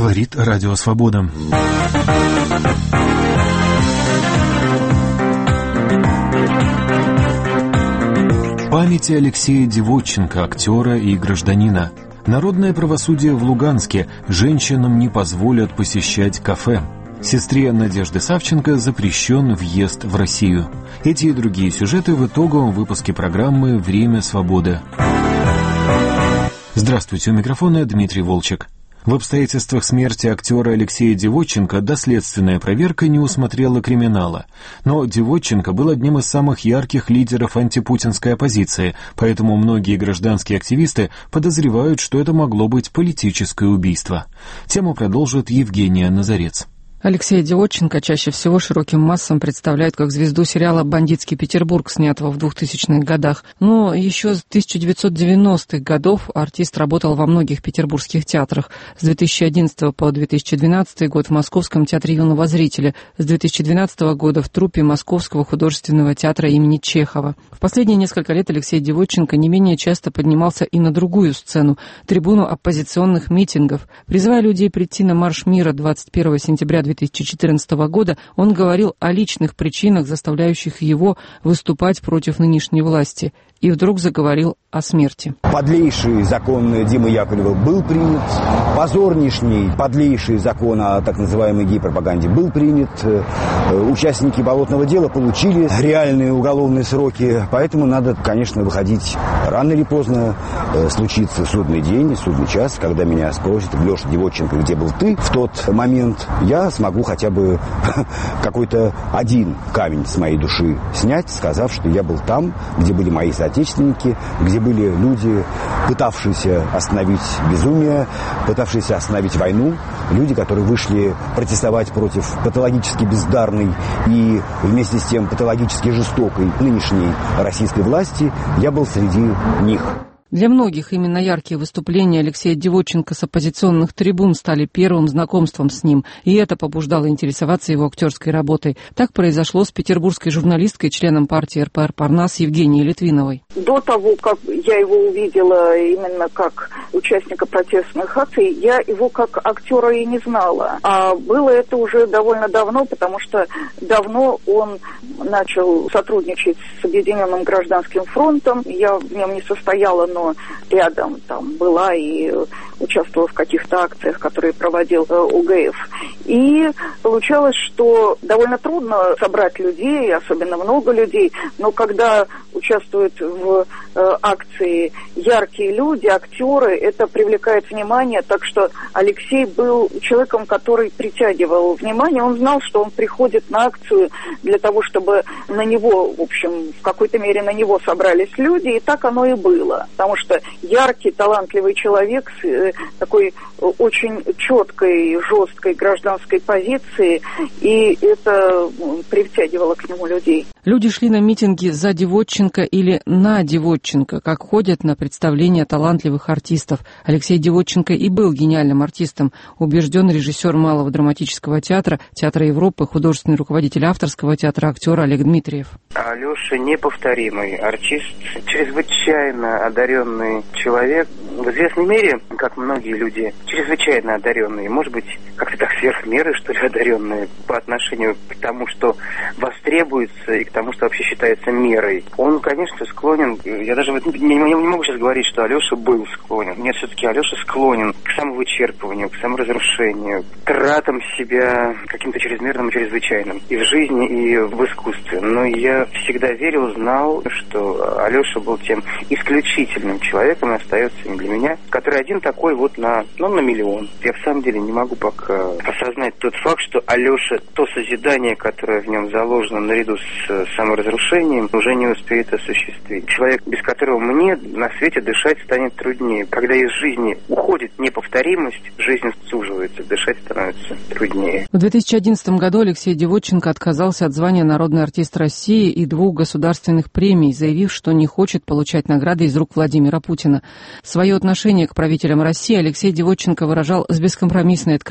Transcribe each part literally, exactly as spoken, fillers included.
Говорит Радио Свобода. Памяти Алексея Девотченко, актера и гражданина. Народное правосудие в Луганске. Женщинам не позволят посещать кафе. Сестре Надежды Савченко запрещен въезд в Россию. Эти и другие сюжеты в итоговом выпуске программы «Время свободы». Здравствуйте, у микрофона Дмитрий Волчек. В обстоятельствах смерти актера Алексея Девотченко доследственная проверка не усмотрела криминала. Но Девотченко был одним из самых ярких лидеров антипутинской оппозиции, поэтому многие гражданские активисты подозревают, что это могло быть политическое убийство. Тему продолжит Евгения Назарец. Алексея Девотченко чаще всего широким массам представляют как звезду сериала «Бандитский Петербург», снятого в двухтысячных годах. Но еще с тысяча девятьсот девяностых годов артист работал во многих петербургских театрах. С две тысячи одиннадцатого по две тысячи двенадцатый год в Московском театре юного зрителя. С две тысячи двенадцатого года в труппе Московского художественного театра имени Чехова. В последние несколько лет Алексей Девотченко не менее часто поднимался и на другую сцену – трибуну оппозиционных митингов. Призывая людей прийти на Марш мира двадцать первого сентября две тысячи четырнадцатого года, он говорил о личных причинах, заставляющих его выступать против нынешней власти, и вдруг заговорил о смерти. Подлейший закон Димы Яковлева был принят, позорнейший, подлейший закон о так называемой гей-пропаганде был принят, участники болотного дела получили реальные уголовные сроки, поэтому надо, конечно, выходить рано или поздно, случится судный день, судный час, когда меня спросят: Леша Девотченко, где был ты в тот момент, я смогу хотя бы какой-то один камень с моей души снять, сказав, что я был там, где были мои соотечественники, где были люди, пытавшиеся остановить безумие, пытавшиеся остановить войну, люди, которые вышли протестовать против патологически бездарной и вместе с тем патологически жестокой нынешней российской власти. Я был среди них. Для многих именно яркие выступления Алексея Девотченко с оппозиционных трибун стали первым знакомством с ним, и это побуждало интересоваться его актерской работой. Так произошло с петербургской журналисткой, членом партии эр пэ эр «Парнас» Евгенией Литвиновой. До того, как я его увидела именно как участника протестных акций, я его как актера и не знала. А было это уже довольно давно, потому что давно он начал сотрудничать с Объединенным гражданским фронтом. Я в нем не состояла, но рядом там была и участвовала в каких-то акциях, которые проводил о гэ эф. И получалось, что довольно трудно собрать людей, особенно много людей, но когда участвуют в э, акции яркие люди, актеры, это привлекает внимание, так что Алексей был человеком, который притягивал внимание, он знал, что он приходит на акцию для того, чтобы на него, в общем, в какой-то мере на него собрались люди, и так оно и было, потому что яркий, талантливый человек с э, такой очень четкой, жесткой гражданской позиции, и это притягивало к нему людей. Люди шли на митинги за Девотченко или на Девотченко, как ходят на представления талантливых артистов. Алексей Девотченко и был гениальным артистом, убежден режиссер Малого драматического театра, Театра Европы, художественный руководитель авторского театра, актер Олег Дмитриев. Алеша неповторимый артист, чрезвычайно одаренный человек. В известной мере, как многие люди, чрезвычайно одаренные, может быть, как-то так сверх меры, что ли, одаренные по отношению к тому, что востребуется, и к тому, что вообще считается мерой. Он, конечно, склонен, я даже не, не, не могу сейчас говорить, что Алеша был склонен. Нет, все-таки Алеша склонен к самовычерпыванию, к саморазрушению, к тратам себя каким-то чрезмерным и чрезвычайным и в жизни, и в искусстве. Но я всегда верил, знал, что Алеша был тем исключительным человеком, и остается им для меня, который один такой вот на, ну, на миллион. Я в самом деле не могу пока осознать тот факт, что Алеша, то созидание, которое в нем заложено наряду с саморазрушением, уже не успеет осуществить. Человек, без которого мне на свете дышать станет труднее. Когда из жизни уходит неповторимость, жизнь суживается, дышать становится труднее. В две тысячи одиннадцатом году Алексей Девотченко отказался от звания «Народный артист России» и двух государственных премий, заявив, что не хочет получать награды из рук Владимира Путина. Свое отношение к правителям России Алексей Девотченко выражал с бескомпромиссной откровенностью.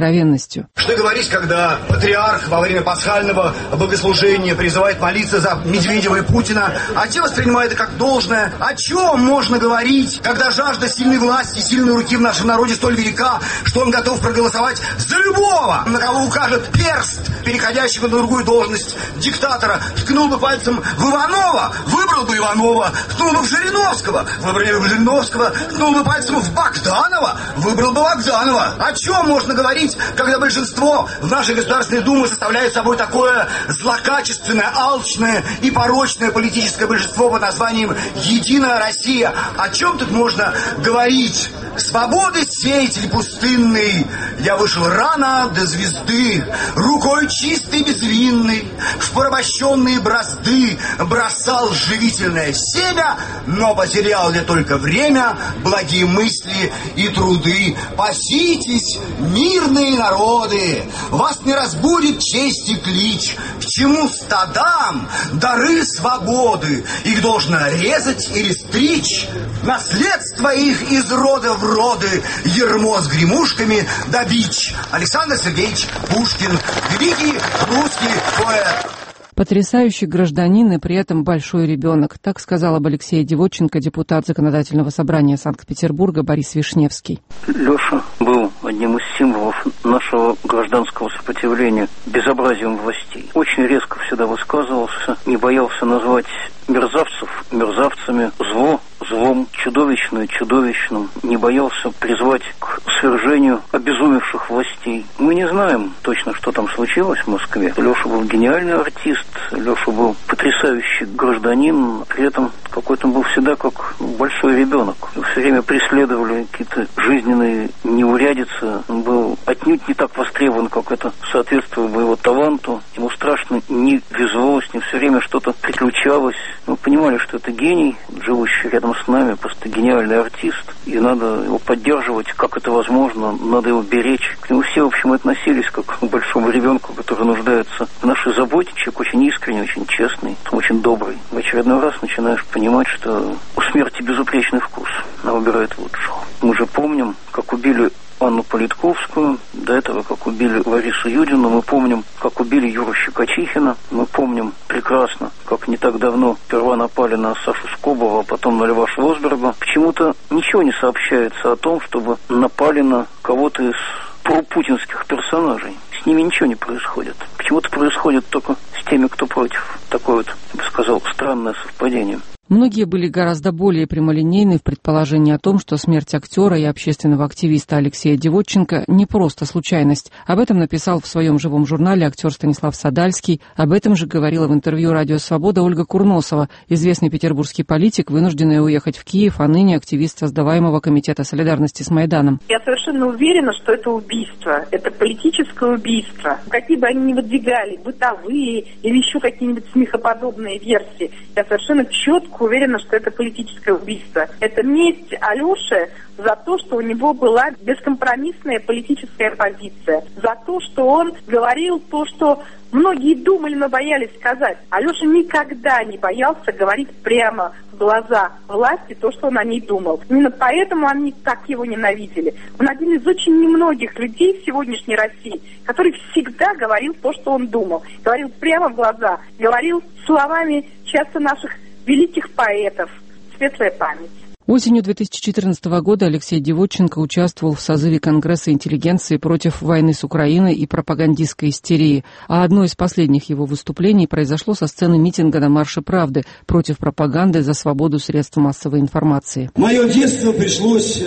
властью. Что говорить, когда патриарх во время пасхального богослужения призывает молиться за Медведева и Путина, а те воспринимают это как должное? О чем можно говорить, когда жажда сильной власти, сильной руки в нашем народе столь велика, что он готов проголосовать за любого, на кого укажет перст, переходящего на другую должность диктатора? Ткнул бы пальцем в Иванова, выбрал бы Иванова, ткнул бы в Жириновского, выбрал бы Жириновского, ткнул бы пальцем в Богданова, выбрал бы Богданова. О чем можно говорить, когда большинство в нашей Государственной Думе составляет собой такое злокачественное, алчное и порочное политическое большинство под названием «Единая Россия»? О чем тут можно говорить? Свободы сеятель пустынный, я вышел рано до звезды, рукой чистой безвинной в порабощенные бразды бросал живительное семя, но потерял я только время, благие мысли и труды. Паситесь, мирные народы, вас не разбудит честь и клич, к чему стадам дары свободы, их должно резать или стричь, наследство их из рода в роды, ермо с гремушками да бич. Александр Сергеевич Пушкин, великий русский поэт. Потрясающий гражданин и при этом большой ребенок. Так сказал об Алексее Девотченко депутат Законодательного собрания Санкт-Петербурга Борис Вишневский. Леша был одним из символов нашего гражданского сопротивления безобразием властей. Очень резко всегда высказывался, не боялся назвать мерзавцев мерзавцами, зло злом, чудовищное чудовищным, не боялся призвать к свержению обезумевших властей. Мы не знаем точно, что там случилось в Москве. Леша был гениальный артист, Леша был потрясающий гражданин, при этом какой-то он был всегда как большой ребенок. Все время преследовали какие-то жизненные неурядицы. Он был отнюдь не так востребован, как это соответствовало бы его таланту. Ему страшно не везло, с ним все время что-то приключалось. Мы понимали, что это гений, живущий рядом с нами, просто гениальный артист, и надо его поддерживать, как это возможно, надо его беречь. К нему все, в общем, относились как к большому ребенку, который нуждается в нашей заботе. Человек очень искренний, очень честный, очень добрый. В очередной раз начинаешь понимать, что у смерти безупречный вкус, она выбирает лучшего. Мы же помним, как убили Анну Политковскую, до этого, как убили Ларису Юдину, мы помним, как убили Юру Щекочихина, мы помним прекрасно, как не так давно сперва напали на Сашу Скобова, а потом на Льва Шлосберга. Почему-то ничего не сообщается о том, чтобы напали на кого-то из пропутинских персонажей. С ними ничего не происходит. Почему-то происходит только с теми, кто против. Такое вот, я бы сказал, странное совпадение. Многие были гораздо более прямолинейны в предположении о том, что смерть актера и общественного активиста Алексея Девотченко не просто случайность. Об этом написал в своем живом журнале актер Станислав Садальский. Об этом же говорила в интервью «Радио Свобода» Ольга Курносова, известный петербургский политик, вынужденный уехать в Киев, а ныне активист создаваемого комитета солидарности с Майданом. Я совершенно уверена, что это убийство. Это политическое убийство. Какие бы они ни выдвигали, бытовые или еще какие-нибудь смехоподобные версии, я совершенно четко уверена, что это политическое убийство. Это месть Алёше за то, что у него была бескомпромиссная политическая позиция. За то, что он говорил то, что многие думали, но боялись сказать. Алёша никогда не боялся говорить прямо в глаза власти то, что он о ней думал. Именно поэтому они так его ненавидели. Он один из очень немногих людей в сегодняшней России, который всегда говорил то, что он думал. Говорил прямо в глаза. Говорил словами часто наших великих поэтов. Светлая память. Осенью две тысячи четырнадцатого года Алексей Девотченко участвовал в созыве Конгресса интеллигенции против войны с Украиной и пропагандистской истерии, а одно из последних его выступлений произошло со сцены митинга на Марше Правды против пропаганды за свободу средств массовой информации. Мое детство пришлось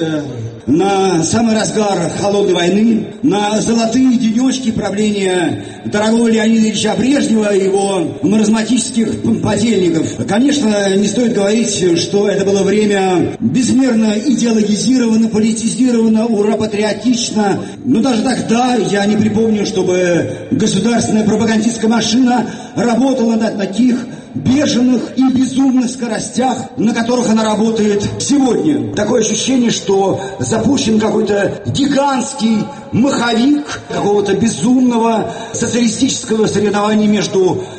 на самый разгар холодной войны, на золотые денечки правления дорогого Леонида Ильича Брежнева и его маразматических подельников. Конечно, не стоит говорить, что это было время безмерно идеологизировано, политизировано, ура-патриотично. Но даже тогда я не припомню, чтобы государственная пропагандистская машина работала на таких бешеных и безумных скоростях, на которых она работает сегодня. Такое ощущение, что запущен какой-то гигантский маховик какого-то безумного социалистического соревнования между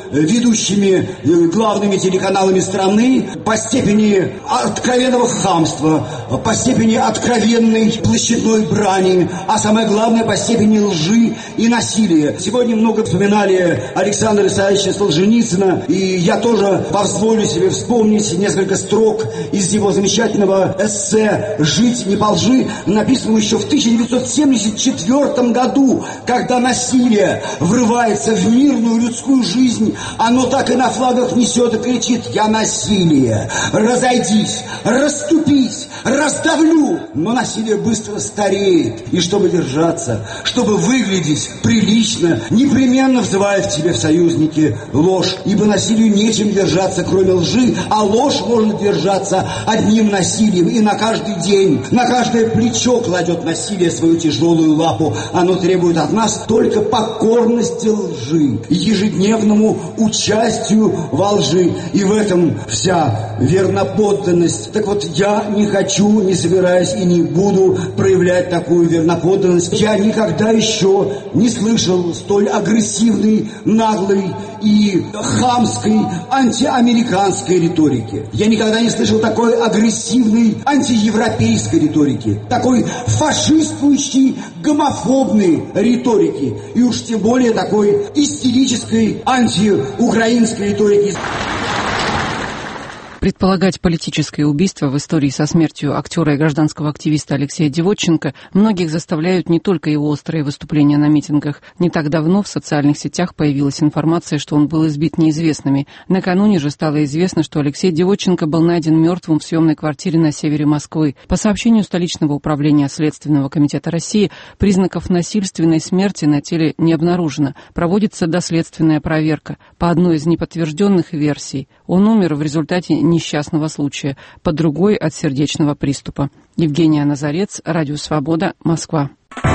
ведущими главными телеканалами страны по степени откровенного хамства, по степени откровенной площадной брани, а самое главное, по степени лжи и насилия. Сегодня много вспоминали Александра Исаевича Солженицына, и я тоже позволю себе вспомнить несколько строк из его замечательного эссе «Жить не по лжи», написанного еще в тысяча девятьсот семьдесят четвёртом году, когда насилие врывается в мирную людскую жизнь, оно так и на флагах несет и кричит: «Я насилие! Разойдись! Расступись! Раздавлю!» Но насилие быстро стареет, и чтобы держаться, чтобы выглядеть прилично, непременно взывает к тебе в союзники ложь, ибо насилию нечем держаться, кроме лжи, а ложь может держаться одним насилием, и на каждый день, на каждое плечо кладет насилие свою тяжелую лапу. Оно требует от нас только покорности лжи, ежедневному участию во лжи, и в этом вся верноподданность. Так вот, я не хочу, не собираюсь и не буду проявлять такую верноподданность. Я никогда еще не слышал столь агрессивной, наглой и хамской антиамериканской риторики. Я никогда не слышал такой агрессивной антиевропейской риторики, такой фашистующей, гомофобной риторики, и уж тем более такой истерической антиукраинской риторики. Предполагать политическое убийство в истории со смертью актера и гражданского активиста Алексея Девотченко многих заставляют не только его острые выступления на митингах. Не так давно в социальных сетях появилась информация, что он был избит неизвестными. Накануне же стало известно, что Алексей Девотченко был найден мертвым в съемной квартире на севере Москвы. По сообщению столичного управления Следственного комитета России, признаков насильственной смерти на теле не обнаружено. Проводится доследственная проверка. По одной из неподтвержденных версий, он умер в результате несчастного случая, по другой — от сердечного приступа. Евгения Назарец, Радио Свобода, Москва.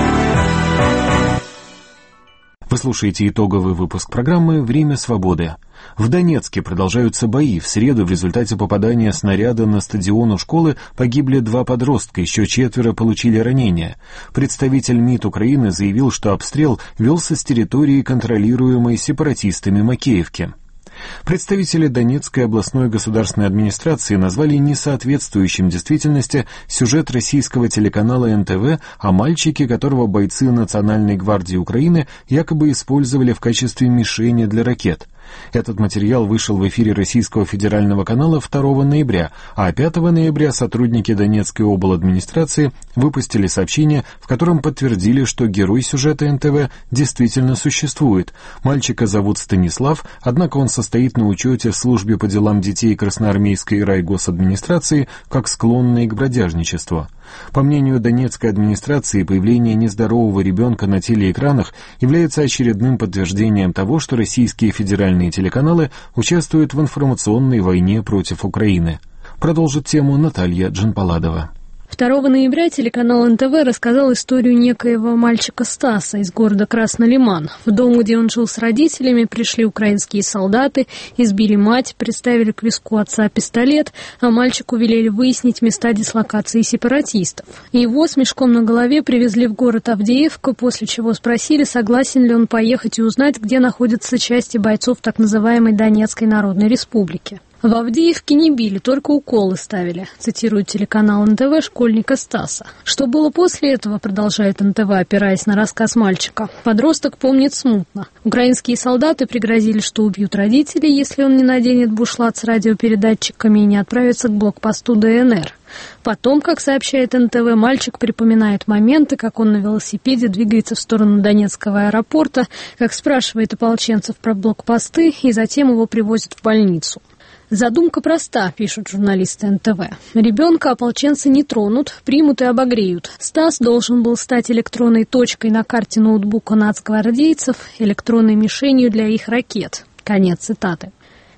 Вы слушаете итоговый выпуск программы «Время свободы». В Донецке продолжаются бои. В среду в результате попадания снаряда на стадион у школы погибли два подростка, еще четверо получили ранения. Представитель МИД Украины заявил, что обстрел велся с территории, контролируемой сепаратистами Макеевки. Представители Донецкой областной государственной администрации назвали несоответствующим действительности сюжет российского телеканала эн тэ вэ о мальчике, которого бойцы Национальной гвардии Украины якобы использовали в качестве мишени для ракет. Этот материал вышел в эфире российского федерального канала второго ноября, а пятого ноября сотрудники Донецкой обладминистрации выпустили сообщение, в котором подтвердили, что герой сюжета эн тэ вэ действительно существует. Мальчика зовут Станислав, однако он состоит на учете в службе по делам детей Красноармейской райгосадминистрации как склонный к бродяжничеству. По мнению Донецкой администрации, появление нездорового ребенка на телеэкранах является очередным подтверждением того, что российские федеральные телеканалы участвуют в информационной войне против Украины. Продолжит тему Наталья Джанпаладова. второго ноября телеканал эн тэ вэ рассказал историю некоего мальчика Стаса из города Красный Лиман. В дом, где он жил с родителями, пришли украинские солдаты, избили мать, приставили к виску отца пистолет, а мальчику велели выяснить места дислокации сепаратистов. Его с мешком на голове привезли в город Авдеевка, после чего спросили, согласен ли он поехать и узнать, где находятся части бойцов так называемой Донецкой Народной Республики. В Авдеевке не били, только уколы ставили, цитирует телеканал эн тэ вэ школьника Стаса. Что было после этого, продолжает эн тэ вэ, опираясь на рассказ мальчика. Подросток помнит смутно. Украинские солдаты пригрозили, что убьют родителей, если он не наденет бушлат с радиопередатчиками и не отправится к блокпосту дэ эн эр. Потом, как сообщает эн тэ вэ, мальчик припоминает моменты, как он на велосипеде двигается в сторону Донецкого аэропорта, как спрашивает ополченцев про блокпосты, и затем его привозят в больницу. Задумка проста, пишут журналисты эн тэ вэ. Ребенка ополченцы не тронут, примут и обогреют. Стас должен был стать электронной точкой на карте ноутбука нацгвардейцев, электронной мишенью для их ракет. Конец цитаты.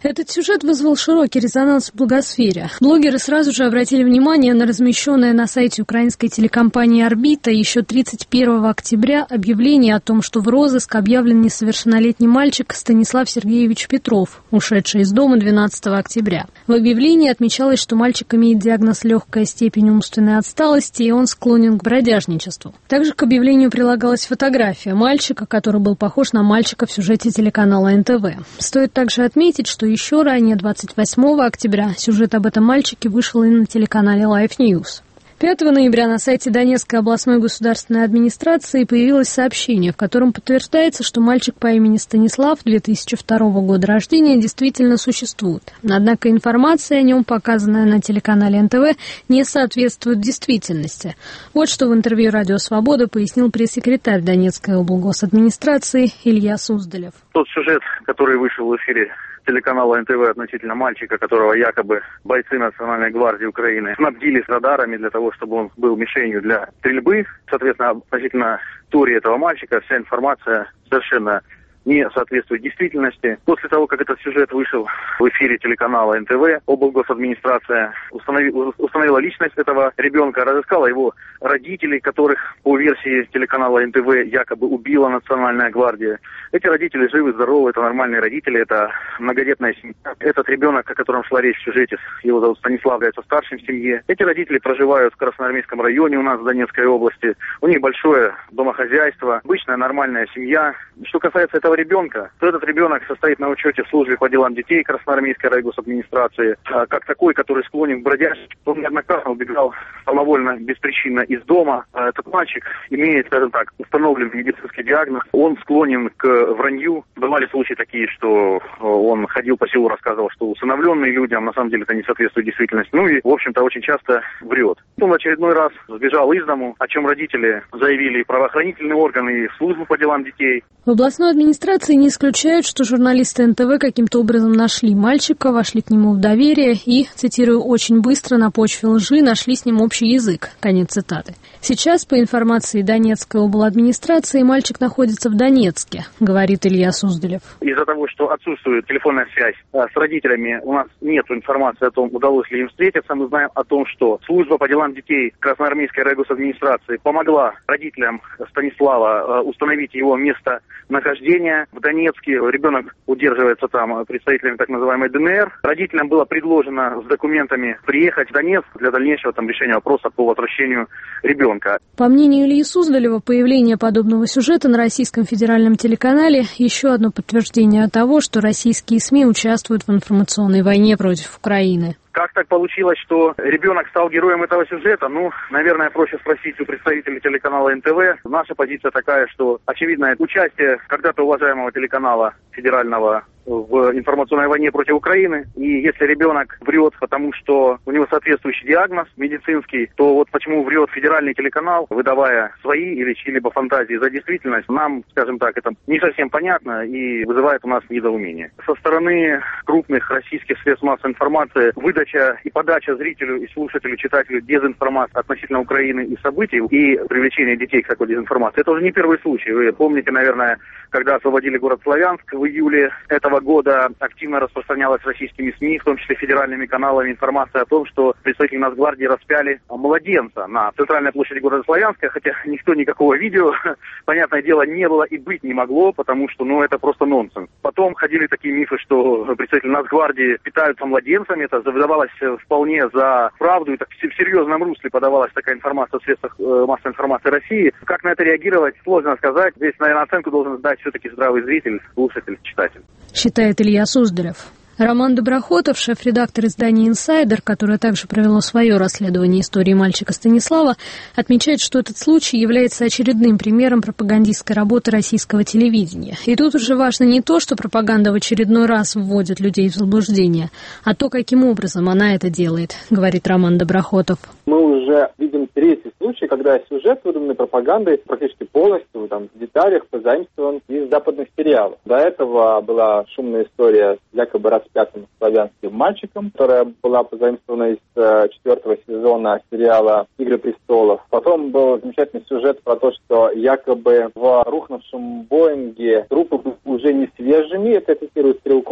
Этот сюжет вызвал широкий резонанс в блогосфере. Блогеры сразу же обратили внимание на размещенное на сайте украинской телекомпании «Орбита» еще тридцать первого октября объявление о том, что в розыск объявлен несовершеннолетний мальчик Станислав Сергеевич Петров, ушедший из дома двенадцатого октября. В объявлении отмечалось, что мальчик имеет диагноз легкая степень умственной отсталости, и он склонен к бродяжничеству. Также к объявлению прилагалась фотография мальчика, который был похож на мальчика в сюжете телеканала эн тэ вэ. Стоит также отметить, что еще ранее, двадцать восьмого октября, сюжет об этом мальчике вышел и на телеканале Life News. пятого ноября на сайте Донецкой областной государственной администрации появилось сообщение, в котором подтверждается, что мальчик по имени Станислав две тысячи второго года рождения действительно существует. Однако информация о нем, показанная на телеканале эн тэ вэ, не соответствует действительности. Вот что в интервью «Радио Свобода» пояснил пресс-секретарь Донецкой облгосадминистрации Илья Суздалев. Тот сюжет, который вышел в эфире телеканала эн тэ вэ относительно мальчика, которого якобы бойцы Национальной гвардии Украины снабдили радарами для того, чтобы он был мишенью для стрельбы. Соответственно, относительно истории этого мальчика вся информация совершенно не соответствует действительности. После того, как этот сюжет вышел в эфире телеканала эн тэ вэ, облгосадминистрация установила, установила личность этого ребенка, разыскала его родителей, которых по версии телеканала эн тэ вэ якобы убила Национальная гвардия. Эти родители живы, здоровы, это нормальные родители, это многодетная семья. Этот ребенок, о котором шла речь в сюжете, его зовут Станислав, является старшим в семье. Эти родители проживают в Красноармейском районе у нас в Донецкой области. У них большое домохозяйство, обычная нормальная семья. Что касается этого ребенка, то этот ребенок состоит на учете в службе по делам детей Красноармейской райгосадминистрации. А как такой, который склонен к бродяжке, он неоднократно убегал самовольно, беспричинно из дома. А этот мальчик имеет, скажем так, установленный медицинский диагноз. Он склонен к вранью. Бывали случаи такие, что он ходил по селу, рассказывал, что усыновленный людям, на самом деле это не соответствует действительности. Ну и, в общем-то, очень часто врет. Он в очередной раз сбежал из дому, о чем родители заявили и правоохранительные органы, и в службу по делам детей. В областной администрации не исключают, что журналисты эн тэ вэ каким-то образом нашли мальчика, вошли к нему в доверие и, цитирую, «очень быстро на почве лжи нашли с ним общий язык». Конец цитаты. Сейчас, по информации Донецкой обладминистрации, мальчик находится в Донецке, говорит Илья Суздалев. Из-за того, что отсутствует телефонная связь с родителями, у нас нет информации о том, удалось ли им встретиться. Мы знаем о том, что служба по делам детей Красноармейской райгосадминистрации помогла родителям Станислава установить его место нахождения в Донецке. Ребенок удерживается там представителями так называемой дэ эн эр. Родителям было предложено с документами приехать в Донецк для дальнейшего там решения вопроса по возвращению ребенка. По мнению Ильи Суздалева, появление подобного сюжета на российском федеральном телеканале еще одно подтверждение того, что российские СМИ участвуют в информационной войне против Украины. Как так получилось, что ребенок стал героем этого сюжета? Ну, наверное, проще спросить у представителей телеканала эн тэ вэ. Наша позиция такая, что, очевидно, участие когда-то уважаемого телеканала федерального в информационной войне против Украины. И если ребенок врет, потому что у него соответствующий диагноз медицинский, то вот почему врет федеральный телеканал, выдавая свои или чьи-либо фантазии за действительность, нам, скажем так, это не совсем понятно и вызывает у нас недоумение. Со стороны крупных российских средств массовой информации выдача и подача зрителю и слушателю, читателю дезинформации относительно Украины и событий и привлечение детей к такой дезинформации, это уже не первый случай. Вы помните, наверное, когда освободили город Славянск в июле этого года, активно распространялась российскими СМИ, в том числе федеральными каналами, информация о том, что представители Нацгвардии распяли младенца на центральной площади города Славянска, хотя никто никакого видео, понятное дело, не было и быть не могло, потому что, ну, это просто нонсенс. Потом ходили такие мифы, что представители Нацгвардии питаются младенцами, это выдавалось вполне за правду, и так в серьезном русле подавалась такая информация в средствах массовой информации России. Как на это реагировать, сложно сказать. Здесь, наверное, оценку должен сдать все-таки здравый зритель, слушатель, читатель. Считает Илья Суздалев. Роман Доброхотов, шеф-редактор издания «Инсайдер», которое также провело свое расследование истории мальчика Станислава, отмечает, что этот случай является очередным примером пропагандистской работы российского телевидения. И тут уже важно не то, что пропаганда в очередной раз вводит людей в заблуждение, а то, каким образом она это делает, говорит Роман Доброхотов. Мы уже видим третий случай, когда сюжет, выдуманный пропагандой, практически полностью, там, в деталях позаимствован из западных сериалов. До этого была шумная история с якобы распятым славянским мальчиком, которая была позаимствована из э, четвертого сезона сериала «Игры престолов». Потом был замечательный сюжет про то, что якобы в рухнувшем Боинге трупы были уже не свежими, это цитирует Стрелкова,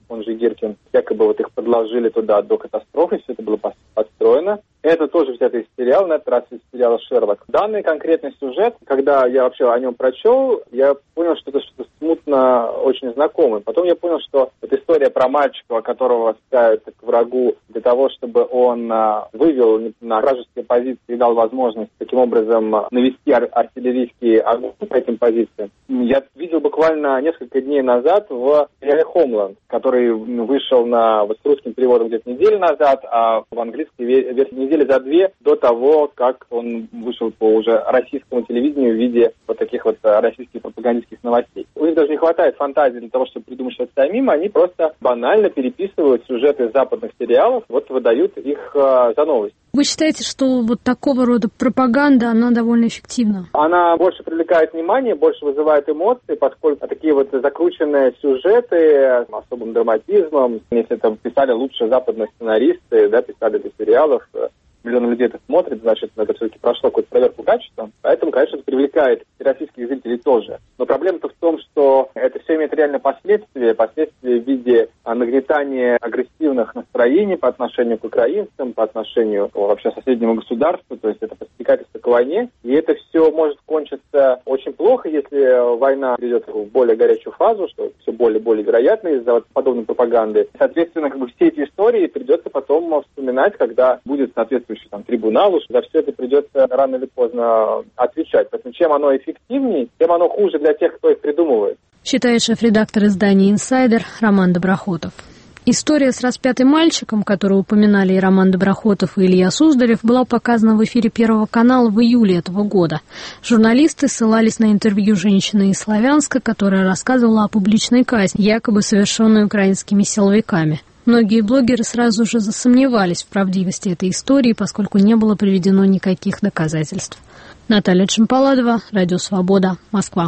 он же Гиркин. Якобы вот их подложили туда до катастрофы, все это было построено. Это тоже взято из сериала, на этот раз из сериала «Шерлок». Данный конкретный сюжет, когда я вообще о нем прочел, я понял, что это что-то смутно очень знакомое. Потом я понял, что это история про мальчика, которого ставят к врагу для того, чтобы он вывел на вражеские позиции и дал возможность таким образом навести ар- артиллерийский огонь по этим позициям. Я видел буквально несколько дней назад в сериале «Хомланд», который вышел на, вот, с русским переводом где-то неделю назад, а в английской версии недели за две до того, как он вышел по уже российскому телевидению в виде вот таких вот российских пропагандистских новостей. У них даже не хватает фантазии для того, чтобы придумать что-то самим, они просто банально переписывают сюжеты западных сериалов, вот выдают их э, за новости. Вы считаете, что вот такого рода пропаганда, она довольно эффективна? Она больше привлекает внимание, больше вызывает эмоции, поскольку такие вот закрученные сюжеты с особым драматизмом, если это писали лучше западные сценаристы, да, писали для сериалов, миллионы людей это смотрит, значит, это все-таки прошло какую-то проверку качества. Поэтому, конечно, это привлекает и российских зрителей тоже. Но проблема-то в том, что это все имеет реально последствия. Последствия в виде нагнетания агрессивных настроений по отношению к украинцам, по отношению к вообще соседнему государству. То есть это подстрекательство к войне. И это все может кончиться очень плохо, если война перейдет в более горячую фазу, что все более и более вероятно из-за подобной пропаганды. Соответственно, как бы все эти истории придется потом вспоминать, когда будет соответствующий там трибунал, уж за все это придется рано или поздно отвечать. Поэтому чем оно эффективнее, тем оно хуже для тех, кто их придумывает. Считает шеф-редактор издания «Инсайдер» Роман Доброхотов. История с распятым мальчиком, которую упоминали и Роман Доброхотов, и Илья Суздалев, была показана в эфире Первого канала в июле этого года. Журналисты ссылались на интервью женщины из Славянска, которая рассказывала о публичной казни, якобы совершенной украинскими силовиками. Многие блогеры сразу же засомневались в правдивости этой истории, поскольку не было приведено никаких доказательств. Наталья Чемпаладова, Радио Свобода, Москва.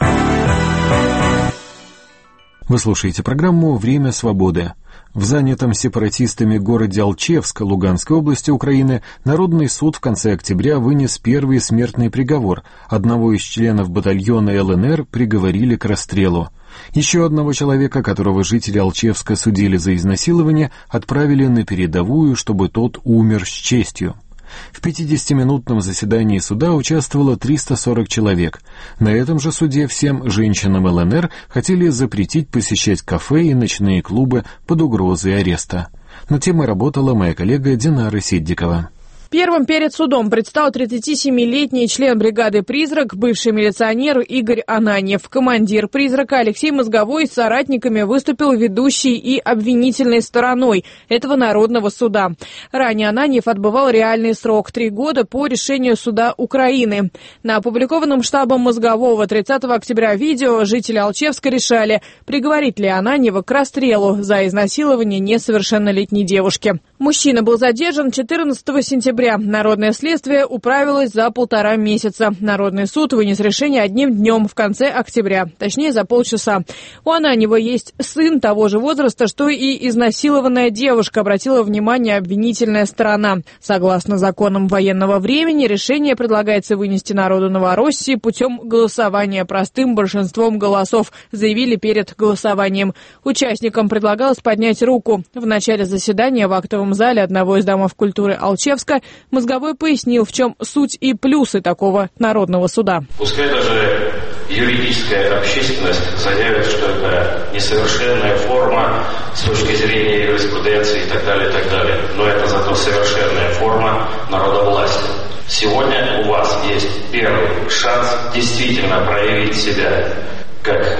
Вы слушаете программу «Время свободы». В занятом сепаратистами городе Алчевск Луганской области Украины Народный суд в конце октября вынес первый смертный приговор. Одного из членов батальона ЛНР приговорили к расстрелу. Еще одного человека, которого жители Алчевска судили за изнасилование, отправили на передовую, чтобы тот умер с честью. В пятидесятиминутном заседании суда участвовало триста сорок человек. На этом же суде всем женщинам ЛНР хотели запретить посещать кафе и ночные клубы под угрозой ареста. Над темой работала моя коллега Динара Сиддикова. Первым перед судом предстал тридцатисемилетний член бригады «Призрак», бывший милиционер Игорь Ананьев. Командир «Призрака» Алексей Мозговой с соратниками выступил ведущей и обвинительной стороной этого народного суда. Ранее Ананьев отбывал реальный срок – три года по решению суда Украины. На опубликованном штабом Мозгового тридцатого октября видео жители Алчевска решали, приговорить ли Ананьева к расстрелу за изнасилование несовершеннолетней девушки. Мужчина был задержан четырнадцатого сентября. Народное следствие управилось за полтора месяца. Народный суд вынес решение одним днем в конце октября, точнее за полчаса. У Ананьева есть сын того же возраста, что и изнасилованная девушка, обратила внимание обвинительная сторона. Согласно законам военного времени, решение предлагается вынести народу Новороссии путем голосования простым большинством голосов, заявили перед голосованием. Участникам предлагалось поднять руку. В начале заседания в актовом зале одного из домов культуры Алчевска Мозговой пояснил, в чем суть и плюсы такого народного суда. Пускай даже юридическая общественность заявит, что это несовершенная форма с точки зрения юриспруденции и так далее, и так далее. Но это зато совершенная форма народовластия. Сегодня у вас есть первый шанс действительно проявить себя как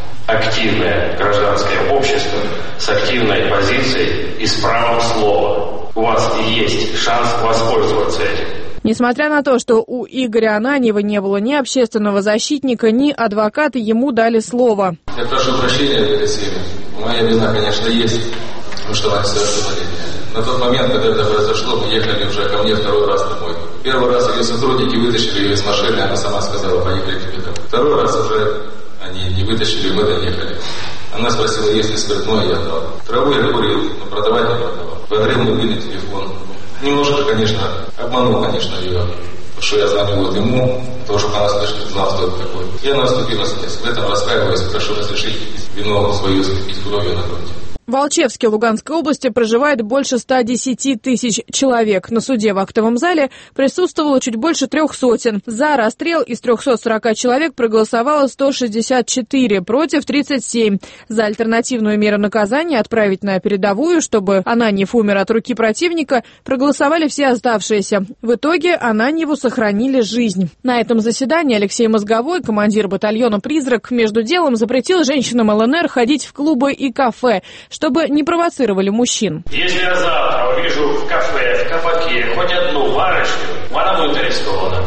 активное гражданское общество с активной позицией и с правом слова. У вас есть шанс воспользоваться этим. Несмотря на то, что у Игоря Ананьева не было ни общественного защитника, ни адвоката, ему дали слово. Я прошу прощения перед всеми. Моя вина, конечно, есть, потому что она несовершеннолетняя. На тот момент, когда это произошло, мы ехали уже ко мне второй раз домой. Первый раз ее сотрудники вытащили ее из машины, она сама сказала, поехали к тебе домой. Второй раз уже они не вытащили, мы доехали. Она спросила, есть ли спиртное, я дал. Траву я курил, но продавать не продавал. Подарил мобильный телефон. Немножко, конечно, обманул, конечно, ее. Потому что я звонил вот ему, потому что она слышит, знал, что это такое. Я наступил на слез. В этом раскаиваюсь, прошу разрешить вину свою искупить кровью на груди. В Алчевске Луганской области проживает больше ста десяти тысяч человек. На суде в актовом зале присутствовало чуть больше трех сотен. За расстрел из трёхсот сорока человек проголосовало сто шестьдесят четыре, против тридцать семь. За альтернативную меру наказания отправить на передовую, чтобы Ананьев умер от руки противника, проголосовали все оставшиеся. В итоге Ананьеву сохранили жизнь. На этом заседании Алексей Мозговой, командир батальона «Призрак», между делом запретил женщинам ЛНР ходить в клубы и кафе, чтобы не провоцировали мужчин. Если я завтра увижу в кафе, в кабаке хоть одну барышню, она будет арестована.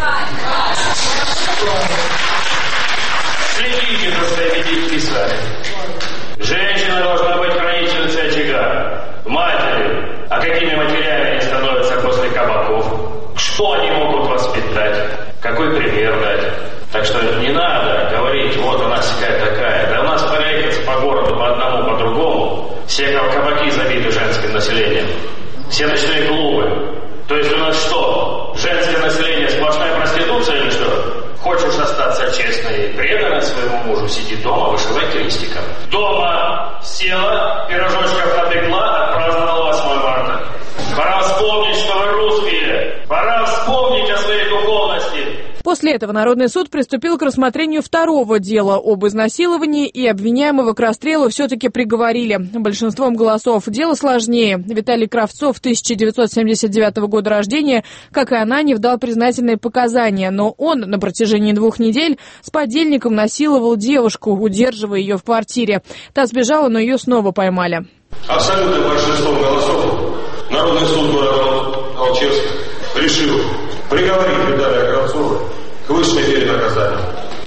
Следите за своими детьми сами. Женщина должна быть хранительницей очага, матери. А какими матерями они становятся после кабаков? Что они могут воспитать? Какой пример дать? Так что не надо говорить, вот она всякая такая. Да у нас проехаться по городу по одному, по другому. Все кабаки забиты женским населением. Все ночные клубы. То есть у нас что? Женское население сплошная проституция или что? Хочешь остаться честной и преданной своему мужу, сиди дома, вышивай крестиком. Дома села, пирожочков напекла, отпраздновала восьмое марта. Пора вспомнить, что вы русские. Пора вспомнить о своей духовности. После этого Народный суд приступил к рассмотрению второго дела об изнасиловании, и обвиняемого к расстрелу все-таки приговорили. Большинством голосов дело сложнее. Виталий Кравцов, тысяча девятьсот семьдесят девятого года рождения, как и Ананьев, дал признательные показания, но он на протяжении двух недель с подельником насиловал девушку, удерживая ее в квартире. Та сбежала, но ее снова поймали. Абсолютным большинством голосов Народный суд города Алчевска решил приговорить Виталия Кравцова к высшей мере наказания.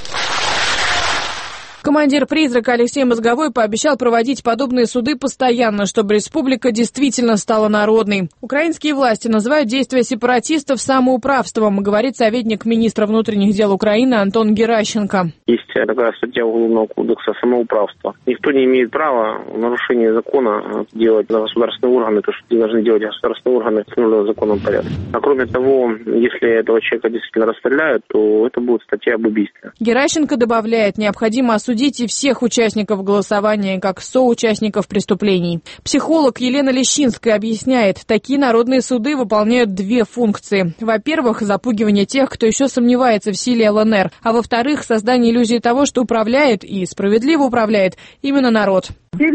Командир «Призрака» Алексей Мозговой пообещал проводить подобные суды постоянно, чтобы республика действительно стала народной. Украинские власти называют действия сепаратистов самоуправством, говорит советник министра внутренних дел Украины Антон Геращенко. Есть такая статья Уголовного кодекса самоуправства. Никто не имеет права в нарушении закона делать на государственные органы то, что должны делать государственные органы в установленном законном порядке. А кроме того, если этого человека действительно расстреляют, то это будет статья об убийстве. Геращенко добавляет, необходимо осудить и всех участников голосования, как соучастников преступлений. Психолог Елена Лещинская объясняет, такие народные суды выполняют две функции. Во-первых, запугивание тех, кто еще сомневается в силе ЛНР, а во-вторых, создание иллюзии того, что управляет и справедливо управляет именно народ.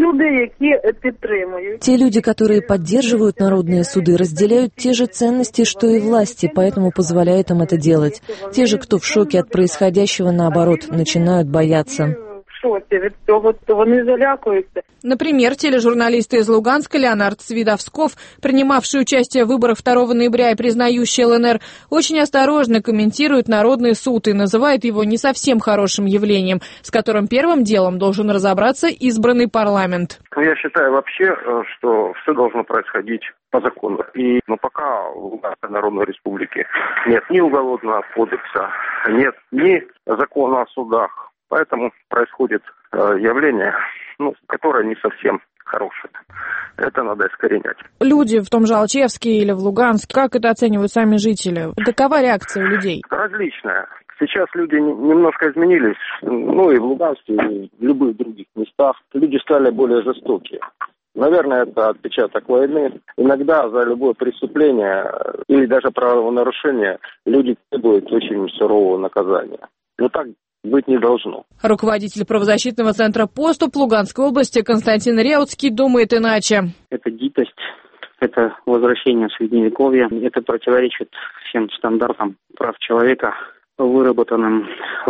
Те люди, которые поддерживают народные суды, разделяют те же ценности, что и власти, поэтому позволяют им это делать. Те же, кто в шоке от происходящего, наоборот, начинают бояться. Например, тележурналисты из Луганска Леонард Свидовсков, принимавший участие в выборах второго ноября и признающий ЛНР, очень осторожно комментирует Народный суд и называет его не совсем хорошим явлением, с которым первым делом должен разобраться избранный парламент. Я считаю вообще, что все должно происходить по закону. И но пока в Луганской Народной Республике нет ни уголовного кодекса, нет ни закона о судах. Поэтому происходит э, явление, ну, которое не совсем хорошее. Это надо искоренять. Люди в том же Алчевске или в Луганске, как это оценивают сами жители? Какова реакция у людей? Различная. Сейчас люди немножко изменились, ну и в Луганске, и в любых других местах. Люди стали более жестокие. Наверное, это отпечаток войны. Иногда за любое преступление или даже правонарушение люди требуют очень сурового наказания. Но так быть не должно. Руководитель правозащитного центра «Поступ» Луганской области Константин Реутский думает иначе. Это дикость, это возвращение в Средневековье, это противоречит всем стандартам прав человека, выработанным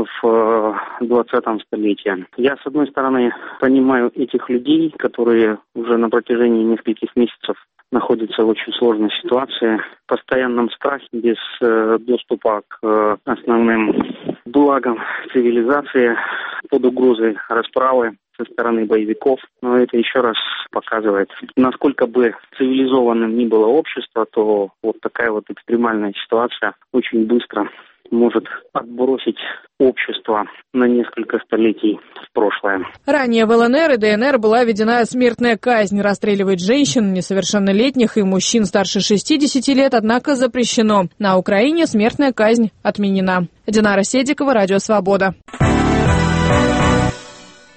в двадцатом столетии. Я, с одной стороны, понимаю этих людей, которые уже на протяжении нескольких месяцев находятся в очень сложной ситуации, в постоянном страхе, без э, доступа к э, основным благам цивилизации, под угрозой расправы со стороны боевиков. Но это еще раз показывает, насколько бы цивилизованным ни было общество, то вот такая вот экстремальная ситуация очень быстро может отбросить общество на несколько столетий в прошлое. Ранее в ЛНР и ДНР была введена смертная казнь. Расстреливать женщин, несовершеннолетних и мужчин старше шестидесяти лет, однако, запрещено. На Украине смертная казнь отменена. Динара Седикова, Радио Свобода.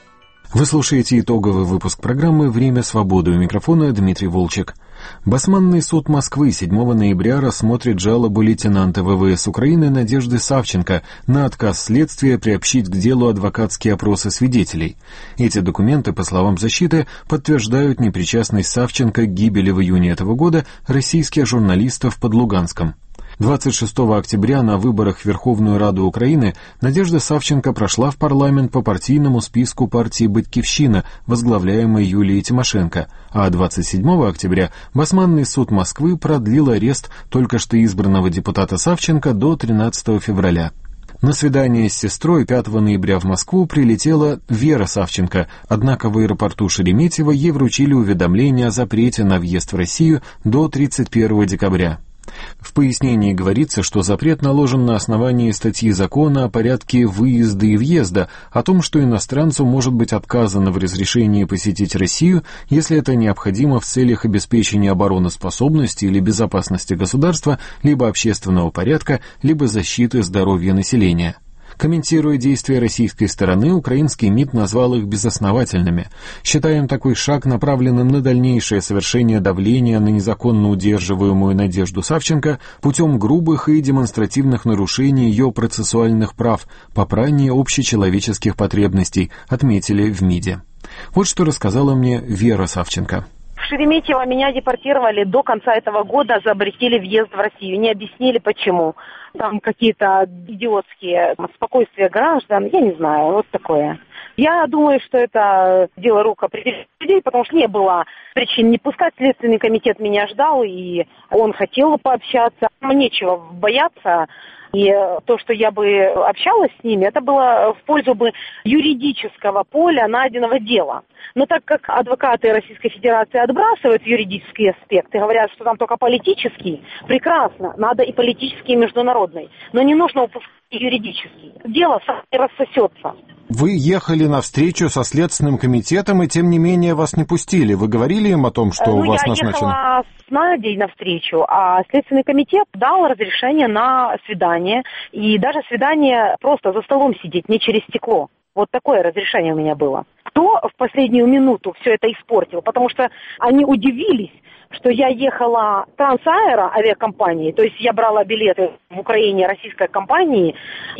Вы слушаете итоговый выпуск программы «Время свободы». У микрофона Дмитрий Волчек. Басманный суд Москвы седьмого ноября рассмотрит жалобу лейтенанта ВВС Украины Надежды Савченко на отказ следствия приобщить к делу адвокатские опросы свидетелей. Эти документы, по словам защиты, подтверждают непричастность Савченко к гибели в июне этого года российских журналистов под Луганском. двадцать шестого октября на выборах в Верховную Раду Украины Надежда Савченко прошла в парламент по партийному списку партии «Батькивщина», возглавляемой Юлией Тимошенко, а двадцать седьмого октября Басманный суд Москвы продлил арест только что избранного депутата Савченко до тринадцатого февраля. На свидание с сестрой пятого ноября в Москву прилетела Вера Савченко, однако в аэропорту Шереметьево ей вручили уведомление о запрете на въезд в Россию до тридцать первого декабря. В пояснении говорится, что запрет наложен на основании статьи закона о порядке выезда и въезда, о том, что иностранцу может быть отказано в разрешении посетить Россию, если это необходимо в целях обеспечения обороноспособности или безопасности государства, либо общественного порядка, либо защиты здоровья населения. Комментируя действия российской стороны, украинский МИД назвал их безосновательными. «Считаем такой шаг направленным на дальнейшее совершение давления на незаконно удерживаемую Надежду Савченко путем грубых и демонстративных нарушений ее процессуальных прав, попрания общечеловеческих потребностей», отметили в МИДе. Вот что рассказала мне Вера Савченко. В Шереметьево меня депортировали до конца этого года, запретили въезд в Россию. Не объяснили, почему. Там какие-то идиотские спокойствия граждан, я не знаю, вот такое. Я думаю, что это дело рук определенных людей, потому что не было причин не пускать. Следственный комитет меня ждал, и он хотел пообщаться. Мне нечего бояться. И то, что я бы общалась с ними, это было в пользу бы юридического поля найденного дела. Но так как адвокаты Российской Федерации отбрасывают юридический аспект и говорят, что там только политический, прекрасно, надо и политический, и международный. Но не нужно упускать юридический. Дело рассосется. Вы ехали на встречу со Следственным комитетом, и тем не менее вас не пустили. Вы говорили им о том, что ну, у вас я назначено? Я ехала с Надей на встречу, а Следственный комитет дал разрешение на свидание. И даже свидание просто за столом сидеть, не через стекло. Вот такое разрешение у меня было. Кто в последнюю минуту все это испортил? Потому что они удивились, что я ехала Трансаэро авиакомпании, то есть я брала билеты в Украине российской компании,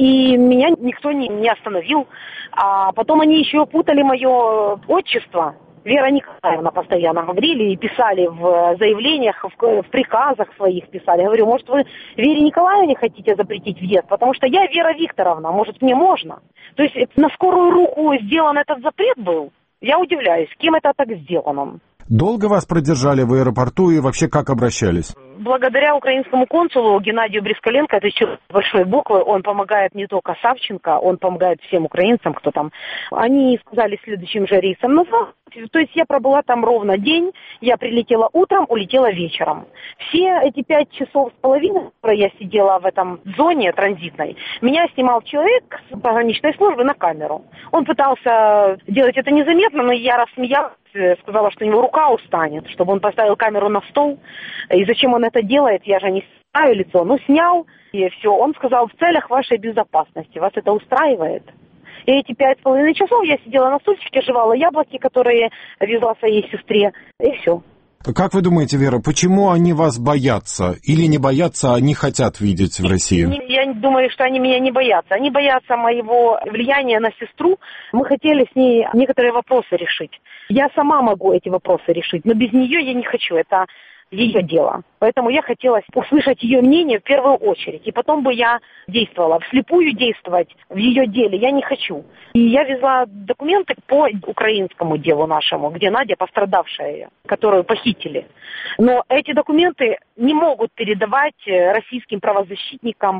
и меня никто не, не остановил. А потом они еще путали мое отчество. Вера Николаевна постоянно говорили и писали в заявлениях, в, в приказах своих писали. Я говорю, может, вы Вере Николаевне хотите запретить въезд? Потому что я Вера Викторовна, может, мне можно? То есть на скорую руку сделан этот запрет был? Я удивляюсь, кем это так сделано? Долго вас продержали в аэропорту и вообще как обращались? Благодаря украинскому консулу Геннадию Брискаленко, это еще большой буквы, он помогает не только Савченко, он помогает всем украинцам, кто там. Они сказали следующим же рейсом назад. То есть я пробыла там ровно день, я прилетела утром, улетела вечером. Все эти пять часов с половиной, которые я сидела в этом зоне транзитной, меня снимал человек с пограничной службы на камеру. Он пытался делать это незаметно, но я рассмеялась, сказала, что у него рука устанет, чтобы он поставил камеру на стол. И зачем он это делает, я же не знаю лицо. Ну, снял, и все. Он сказал, в целях вашей безопасности. Вас это устраивает? И эти пять с половиной часов я сидела на стульчике, жевала яблоки, которые везла своей сестре, и все. Как вы думаете, Вера, почему они вас боятся? Или не боятся, а не хотят видеть в России? Я думаю, что они меня не боятся. Они боятся моего влияния на сестру. Мы хотели с ней некоторые вопросы решить. Я сама могу эти вопросы решить, но без нее я не хочу. Это ее дело. Поэтому я хотела услышать ее мнение в первую очередь. И потом бы я действовала. Вслепую действовать в ее деле я не хочу. И я везла документы по украинскому делу нашему, где Надя пострадавшая, которую похитили. Но эти документы не могут передавать российским правозащитникам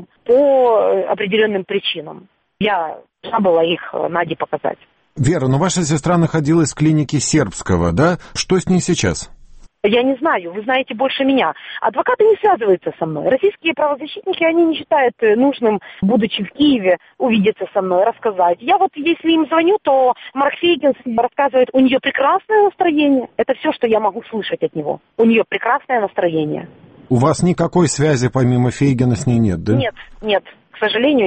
по определенным причинам. Я должна была их Наде показать. Вера, но ваша сестра находилась в клинике Сербского, да? Что с ней сейчас? Я не знаю, вы знаете больше меня. Адвокаты не связываются со мной. Российские правозащитники, они не считают нужным, будучи в Киеве, увидеться со мной, рассказать. Я вот, если им звоню, то Марк Фейгин рассказывает, у нее прекрасное настроение. Это все, что я могу слышать от него. У нее прекрасное настроение. У вас никакой связи помимо Фейгина с ней нет, да? Нет, нет, к сожалению, нет.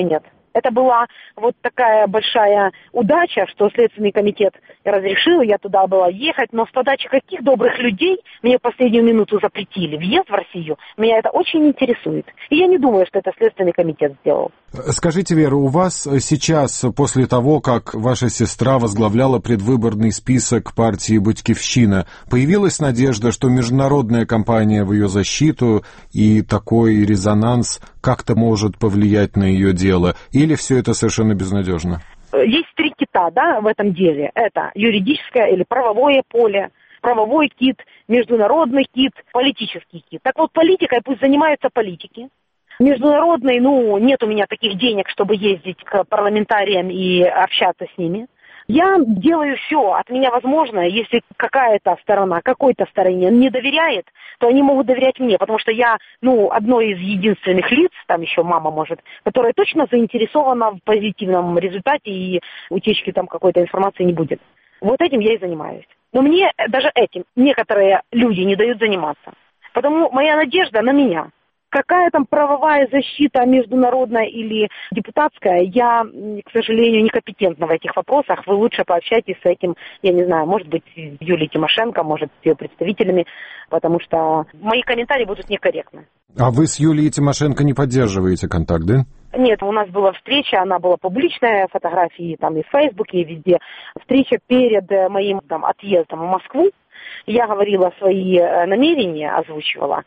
Это была вот такая большая удача, что Следственный комитет разрешил, я туда была ехать, но с подачи каких добрых людей мне в последнюю минуту запретили въезд в Россию, меня это очень интересует. И я не думаю, что это Следственный комитет сделал. Скажите, Вера, у вас сейчас, после того, как ваша сестра возглавляла предвыборный список партии «Батькивщина», появилась надежда, что международная кампания в ее защиту и такой резонанс как-то может повлиять на ее дело? Или все это совершенно безнадежно? Есть три кита, да, в этом деле. Это юридическое или правовое поле, правовой кит, международный кит, политический кит. Так вот, политикой пусть занимаются политики. Международный, ну, нет у меня таких денег, чтобы ездить к парламентариям и общаться с ними. Я делаю все от меня возможное, если какая-то сторона, какой-то стороне не доверяет, то они могут доверять мне, потому что я, ну, одно из единственных лиц, там еще мама может, которая точно заинтересована в позитивном результате и утечки там какой-то информации не будет. Вот этим я и занимаюсь. Но мне даже этим некоторые люди не дают заниматься. Потому моя надежда на меня. Какая там правовая защита международная или депутатская, я, к сожалению, некомпетентна в этих вопросах. Вы лучше пообщайтесь с этим, я не знаю, может быть, с Юлией Тимошенко, может, с ее представителями, потому что мои комментарии будут некорректны. А вы с Юлией Тимошенко не поддерживаете контакт, да? Нет, у нас была встреча, она была публичная, фотографии там и в Фейсбуке, и везде. Встреча перед моим там отъездом в Москву. Я говорила свои намерения, озвучивала.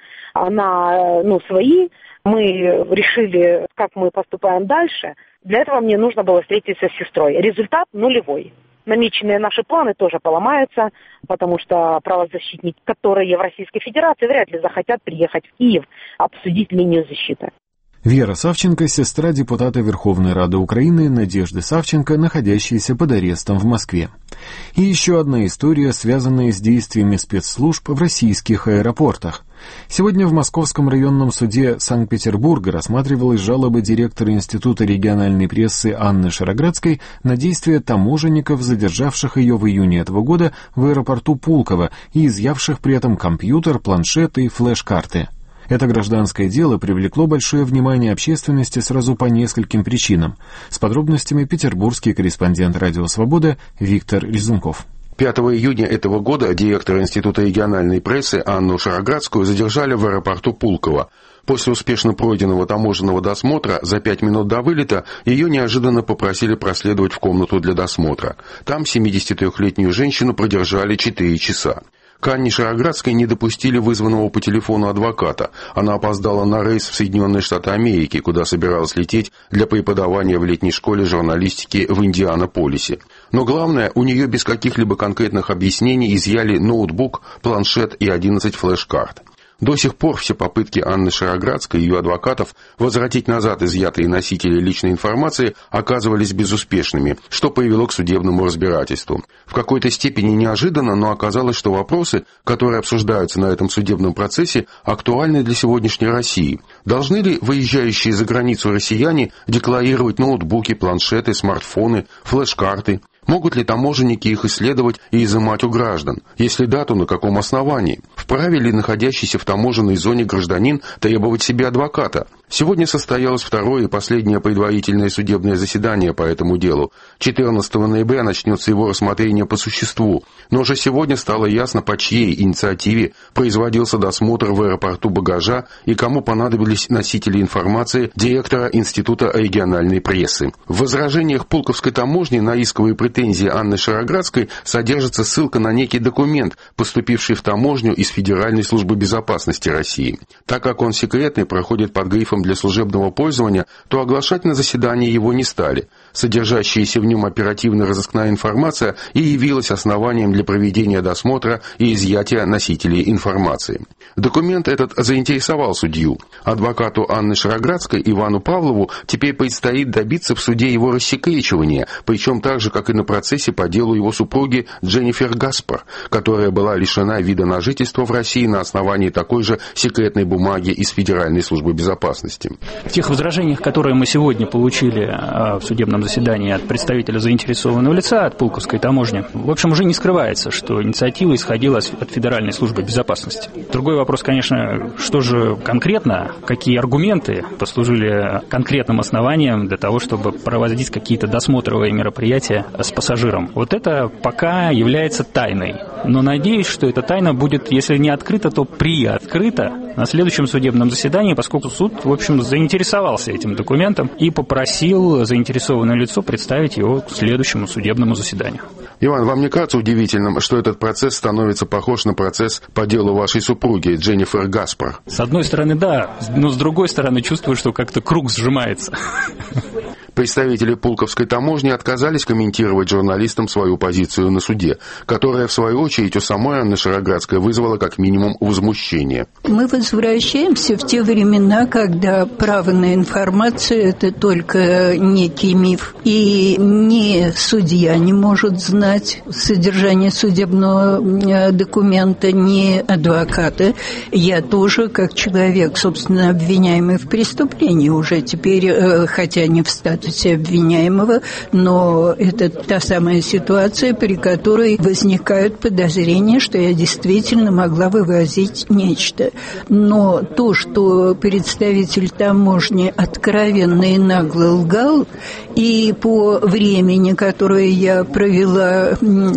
Она, ну, свои. Мы решили, как мы поступаем дальше. Для этого мне нужно было встретиться с сестрой. Результат нулевой. Намеченные наши планы тоже поломаются, потому что правозащитники, которые в Российской Федерации, вряд ли захотят приехать в Киев, обсудить линию защиты. Вера Савченко – сестра депутата Верховной Рады Украины Надежды Савченко, находящейся под арестом в Москве. И еще одна история, связанная с действиями спецслужб в российских аэропортах. Сегодня в Московском районном суде Санкт-Петербурга рассматривалась жалоба директора Института региональной прессы Анны Шароградской на действия таможенников, задержавших ее в июне этого года в аэропорту Пулково и изъявших при этом компьютер, планшеты и флеш-карты. Это гражданское дело привлекло большое внимание общественности сразу по нескольким причинам. С подробностями петербургский корреспондент «Радио Свобода» Виктор Лизунков. пятого июня этого года директора Института региональной прессы Анну Шароградскую задержали в аэропорту Пулково. После успешно пройденного таможенного досмотра за пять минут до вылета ее неожиданно попросили проследовать в комнату для досмотра. Там семидесятитрёхлетнюю женщину продержали четыре часа. К Анне Шароградской не допустили вызванного по телефону адвоката. Она опоздала на рейс в Соединенные Штаты Америки, куда собиралась лететь для преподавания в летней школе журналистики в Индианаполисе. Но главное, у нее без каких-либо конкретных объяснений изъяли ноутбук, планшет и одиннадцать флеш-карт. До сих пор все попытки Анны Шароградской и ее адвокатов возвратить назад изъятые носители личной информации оказывались безуспешными, что привело к судебному разбирательству. В какой-то степени неожиданно, но оказалось, что вопросы, которые обсуждаются на этом судебном процессе, актуальны для сегодняшней России. Должны ли выезжающие за границу россияне декларировать ноутбуки, планшеты, смартфоны, флеш-карты? Могут ли таможенники их исследовать и изымать у граждан? Если да, то на каком основании? Вправе ли находящийся в таможенной зоне гражданин требовать себе адвоката? Сегодня состоялось второе и последнее предварительное судебное заседание по этому делу. четырнадцатого ноября начнется его рассмотрение по существу. Но уже сегодня стало ясно, по чьей инициативе производился досмотр в аэропорту багажа и кому понадобились носители информации директора Института региональной прессы. В возражениях Пулковской таможни на исковые претензии Анны Шароградской содержится ссылка на некий документ, поступивший в таможню из Федеральной службы безопасности России. Так как он секретный, проходит под грифом для служебного пользования, то оглашать на заседании его не стали. Содержащаяся в нем оперативно-розыскная информация и явилась основанием для проведения досмотра и изъятия носителей информации. Документ этот заинтересовал судью. Адвокату Анны Шароградской Ивану Павлову теперь предстоит добиться в суде его рассекречивания, причем так же, как и на процессе по делу его супруги Дженнифер Гаспар, которая была лишена вида на жительство в России на основании такой же секретной бумаги из Федеральной службы безопасности. безопасности. В тех возражениях, которые мы сегодня получили в судебном заседании от представителя заинтересованного лица, от Пулковской таможни, в общем, уже не скрывается, что инициатива исходила от Федеральной службы безопасности. Другой вопрос, конечно, что же конкретно, какие аргументы послужили конкретным основанием для того, чтобы проводить какие-то досмотровые мероприятия с пассажиром. Вот это пока является тайной. Но надеюсь, что эта тайна будет, если не открыта, то приоткрыта на следующем судебном заседании, поскольку суд, в общем, заинтересовался этим документом и попросил заинтересованное лицо представить его к следующему судебному заседанию. Иван, вам не кажется удивительным, что этот процесс становится похож на процесс по делу вашей супруги Дженнифер Гаспар? С одной стороны, да, но с другой стороны чувствую, что как-то круг сжимается. Представители Пулковской таможни отказались комментировать журналистам свою позицию на суде, которая, в свою очередь, у самой Анны Шароградской вызвала как минимум возмущение. Мы возвращаемся в те времена, когда право на информацию – это только некий миф. И ни судья не может знать содержание судебного документа, ни адвокаты. Я тоже, как человек, собственно, обвиняемый в преступлении уже теперь, хотя не в статусе обвиняемого, но это та самая ситуация, при которой возникают подозрения, что я действительно могла вывозить нечто. Но то, что представитель таможни откровенно и нагло лгал, и по времени, которое я провела,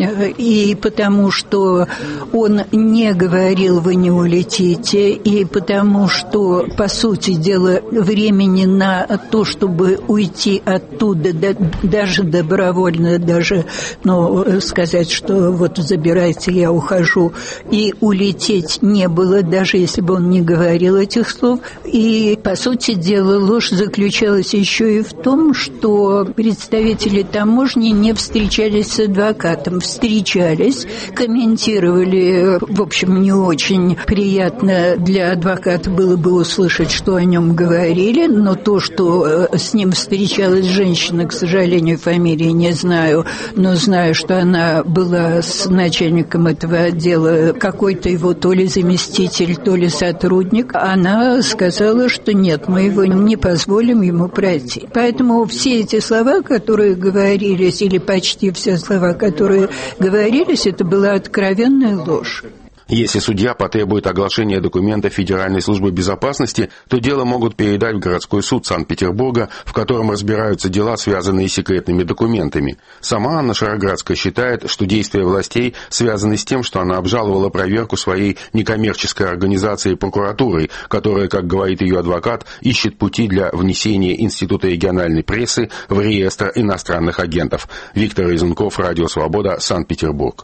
и потому что он не говорил «вы не улетите», и потому что, по сути дела, времени на то, чтобы уйти оттуда, да, даже добровольно, даже, ну, сказать, что вот забирайте, я ухожу, и улететь не было, даже если бы он не говорил этих слов. И, по сути дела, ложь заключалась еще и в том, что представители таможни не встречались с адвокатом. Встречались, комментировали, в общем, не очень приятно для адвоката было бы услышать, что о нем говорили, но то, что с ним встречались женщина, к сожалению, фамилии не знаю, но знаю, что она была с начальником этого отдела, какой-то его то ли заместитель, то ли сотрудник. Она сказала, что нет, мы его не позволим ему пройти. Поэтому все эти слова, которые говорились, или почти все слова, которые говорились, это была откровенная ложь. Если судья потребует оглашения документа Федеральной службы безопасности, то дело могут передать в городской суд Санкт-Петербурга, в котором разбираются дела, связанные с секретными документами. Сама Анна Шароградская считает, что действия властей связаны с тем, что она обжаловала проверку своей некоммерческой организации прокуратурой, которая, как говорит ее адвокат, ищет пути для внесения Института региональной прессы в реестр иностранных агентов. Виктор Изенков, Радио Свобода, Санкт-Петербург.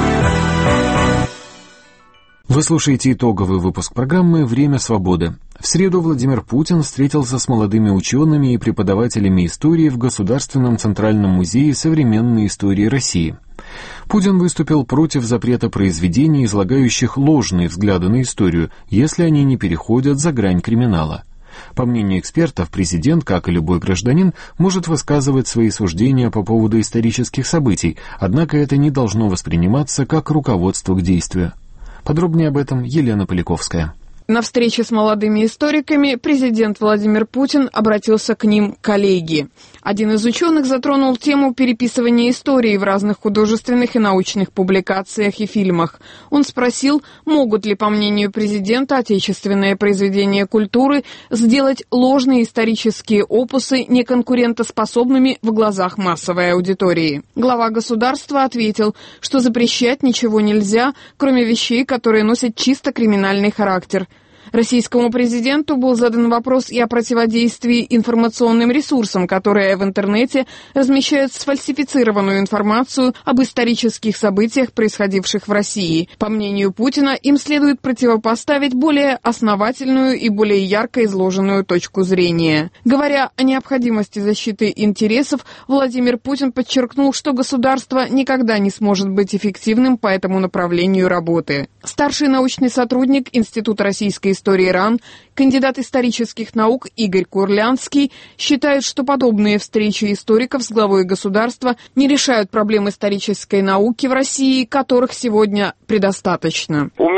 Вы слушаете итоговый выпуск программы «Время свободы». В среду Владимир Путин встретился с молодыми учеными и преподавателями истории в Государственном Центральном музее современной истории России. Путин выступил против запрета произведений, излагающих ложные взгляды на историю, если они не переходят за грань криминала. По мнению экспертов, президент, как и любой гражданин, может высказывать свои суждения по поводу исторических событий, однако это не должно восприниматься как руководство к действию. Подробнее об этом Елена Поляковская. На встрече с молодыми историками президент Владимир Путин обратился к ним коллеги. Один из ученых затронул тему переписывания истории в разных художественных и научных публикациях и фильмах. Он спросил, могут ли, по мнению президента, отечественные произведения культуры сделать ложные исторические опусы неконкурентоспособными в глазах массовой аудитории. Глава государства ответил, что запрещать ничего нельзя, кроме вещей, которые носят чисто криминальный характер. Российскому президенту был задан вопрос и о противодействии информационным ресурсам, которые в интернете размещают сфальсифицированную информацию об исторических событиях, происходивших в России. По мнению Путина, им следует противопоставить более основательную и более ярко изложенную точку зрения. Говоря о необходимости защиты интересов, Владимир Путин подчеркнул, что государство никогда не сможет быть эффективным по этому направлению работы. Старший научный сотрудник Института российской истории РАН, кандидат исторических наук Игорь Курлянский считает, что подобные встречи историков с главой государства не решают проблем исторической науки в России, которых сегодня предостаточно. У меня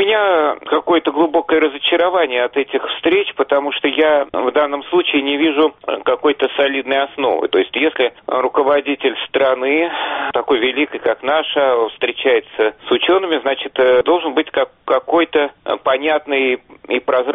меня какое-то глубокое разочарование от этих встреч, потому что я в данном случае не вижу какой-то солидной основы. То есть если руководитель страны, такой великой, как наша, встречается с учеными, значит, должен быть как какой-то понятный и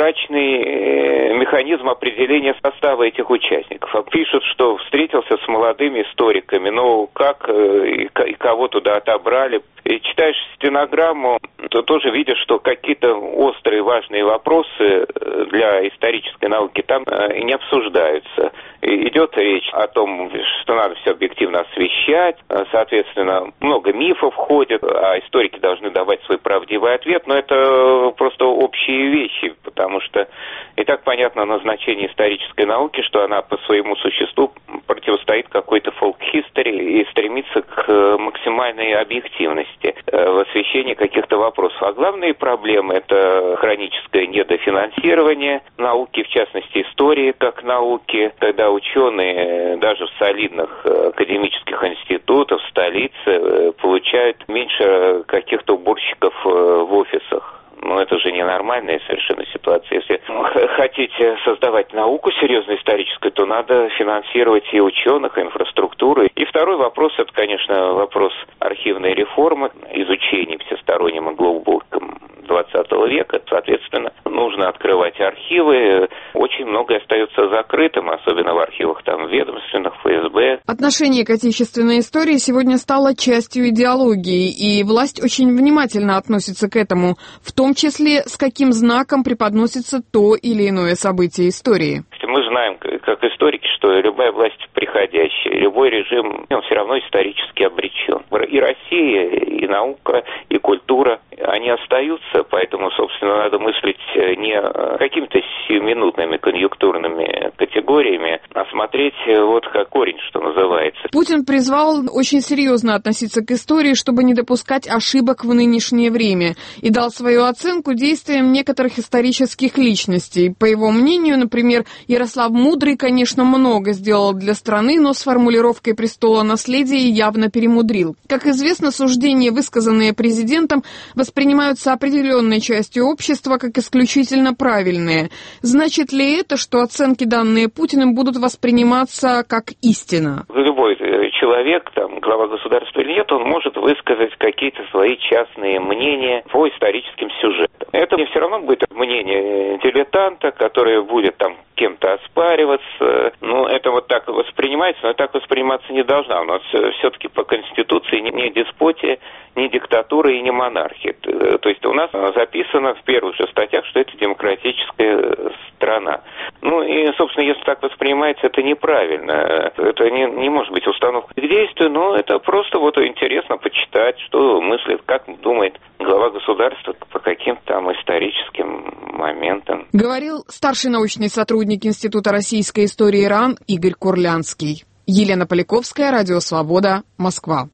прозрачный механизм определения состава этих участников. Пишут, что встретился с молодыми историками, но как и кого туда отобрали. И читаешь стенограмму, то тоже видишь, что какие-то острые важные вопросы для исторической науки там не обсуждаются. И идет речь о том, что надо все объективно освещать, соответственно, много мифов ходит, а историки должны давать свой правдивый ответ, но это просто общие вещи, потому что и так понятно назначение исторической науки, что она по своему существу противостоит какой-то фолк-хистори и стремится к максимальной объективности в освещении каких-то вопросов. А главные проблемы – это хроническое недофинансирование науки, в частности истории как науки, когда ученые даже в солидных академических институтах в столице получают меньше каких-то уборщиков в офисах. Ну, это же ненормальная совершенно ситуация. Если хотите создавать науку серьезную историческую, то надо финансировать и ученых, и инфраструктуру. И второй вопрос, это, конечно, вопрос архивной реформы, изучения всесторонним и глубоким двадцатого века. Соответственно, нужно открывать архивы. Очень многое остается закрытым, особенно в архивах там ведомственных, эф эс бэ. Отношение к отечественной истории сегодня стало частью идеологии, и власть очень внимательно относится к этому, в том числе с каким знаком преподносится то или иное событие истории. Мы знаем, как историки, что любая власть приходящая, любой режим, он все равно исторически обречен. И Россия, и наука, и культура, они остаются, поэтому, собственно, надо мыслить не какими-то сиюминутными конъюнктурными категориями, а смотреть вот как корень, что называется. Путин призвал очень серьезно относиться к истории, чтобы не допускать ошибок в нынешнее время, и дал свою оценку действиям некоторых исторических личностей. По его мнению, например, Ярослав Мудрый, конечно, много сделал для страны, но с формулировкой престола наследия явно перемудрил. Как известно, суждения, высказанные президентом, воспринимаются определенной частью общества как исключительно правильные. Значит ли это, что оценки, данные Путиным, будут восприниматься как истина? Любой человек, там, глава государства или нет, он может высказать какие-то свои частные мнения по историческим сюжетам. Это не все равно будет мнение дилетанта, которое будет там кем-то оспариваться. Ну, это вот так воспринимается, но так восприниматься не должна. У нас все-таки по Конституции не деспотия, не диктатура и не монархия. То есть у нас записано в первых же статьях, что это демократическая страна. Ну и, собственно, если так воспринимается, это неправильно. Это не, не может быть установкой к действию, но это просто вот интересно почитать, что мыслит, как думает глава государства по каким-то там историческим моментам. Говорил старший научный сотрудник Института российской истории РАН Игорь Курлянский. Елена Поляковская, Радио Свобода, Москва.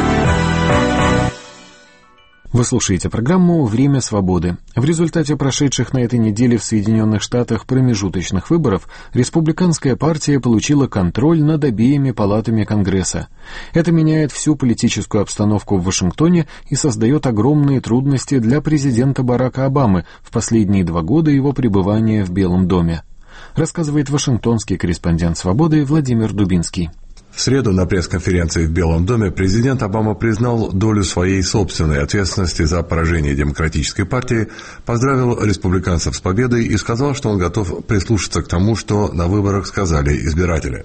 Вы слушаете программу «Время свободы». В результате прошедших на этой неделе в Соединенных Штатах промежуточных выборов республиканская партия получила контроль над обеими палатами Конгресса. Это меняет всю политическую обстановку в Вашингтоне и создает огромные трудности для президента Барака Обамы в последние два года его пребывания в Белом доме. Рассказывает вашингтонский корреспондент «Свободы» Владимир Дубинский. В среду на пресс-конференции в Белом доме президент Обама признал долю своей собственной ответственности за поражение Демократической партии, поздравил республиканцев с победой и сказал, что он готов прислушаться к тому, что на выборах сказали избиратели.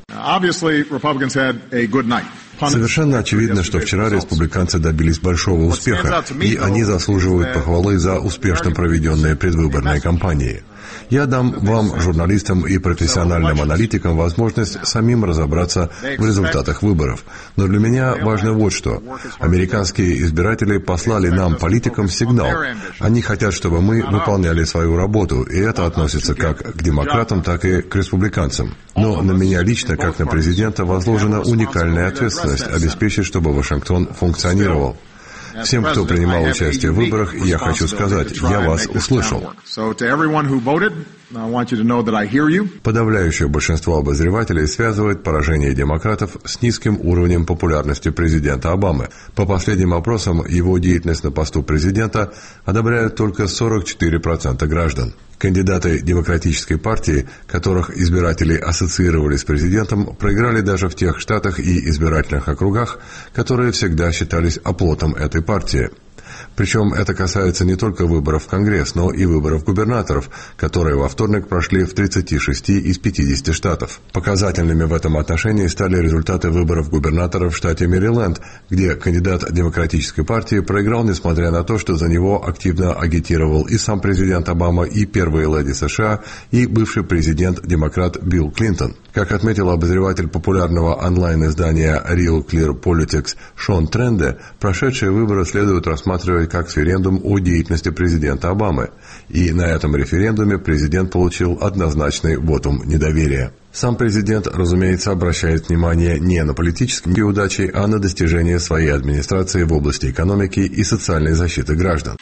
Совершенно очевидно, что вчера республиканцы добились большого успеха, и они заслуживают похвалы за успешно проведенные предвыборные кампании. Я дам вам, журналистам и профессиональным аналитикам, возможность самим разобраться в результатах выборов. Но для меня важно вот что. Американские избиратели послали нам, политикам, сигнал. Они хотят, чтобы мы выполняли свою работу, и это относится как к демократам, так и к республиканцам. Но на меня лично, как на президента, возложена уникальная ответственность обеспечить, чтобы Вашингтон функционировал. Всем, кто принимал участие в выборах, я хочу сказать, я вас услышал. Подавляющее большинство обозревателей связывает поражение демократов с низким уровнем популярности президента Обамы. По последним опросам, его деятельность на посту президента одобряют только сорок четыре процента граждан. Кандидаты Демократической партии, которых избиратели ассоциировали с президентом, проиграли даже в тех штатах и избирательных округах, которые всегда считались оплотом этой партии. Причем это касается не только выборов в Конгресс, но и выборов губернаторов, которые во вторник прошли в тридцати шести из пятидесяти штатов. Показательными в этом отношении стали результаты выборов губернаторов в штате Мэриленд, где кандидат Демократической партии проиграл, несмотря на то, что за него активно агитировал и сам президент Обама, и первая леди США, и бывший президент-демократ Билл Клинтон. Как отметил обозреватель популярного онлайн-издания Real Clear Politics Шон Тренде, прошедшие выборы следует рассматривать как референдум о деятельности президента Обамы. И на этом референдуме президент получил однозначный вотум недоверия. Сам президент, разумеется, обращает внимание не на политические неудачи, а на достижения своей администрации в области экономики и социальной защиты граждан.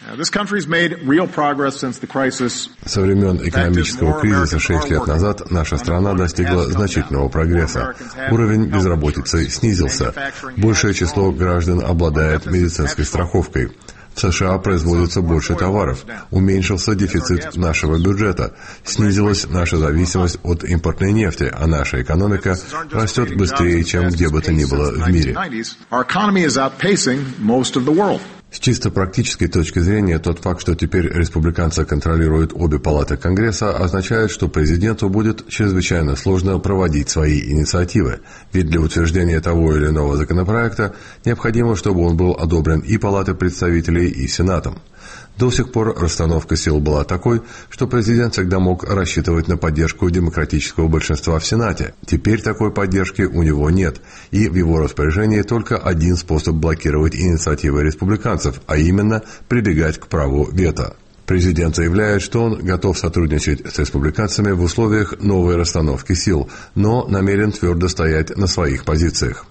Со времен экономического кризиса шесть лет назад наша страна достигла значительного прогресса. Уровень безработицы снизился. Большее число граждан обладает медицинской страховкой. В США производится больше товаров, уменьшился дефицит нашего бюджета, снизилась наша зависимость от импортной нефти, а наша экономика растет быстрее, чем где бы то ни было в мире. С чисто практической точки зрения, тот факт, что теперь республиканцы контролируют обе палаты Конгресса, означает, что президенту будет чрезвычайно сложно проводить свои инициативы, ведь для утверждения того или иного законопроекта необходимо, чтобы он был одобрен и Палатой представителей, и Сенатом. До сих пор расстановка сил была такой, что президент всегда мог рассчитывать на поддержку демократического большинства в Сенате. Теперь такой поддержки у него нет, и в его распоряжении только один способ блокировать инициативы республиканцев, а именно прибегать к праву вето. Президент заявляет, что он готов сотрудничать с республиканцами в условиях новой расстановки сил, но намерен твердо стоять на своих позициях.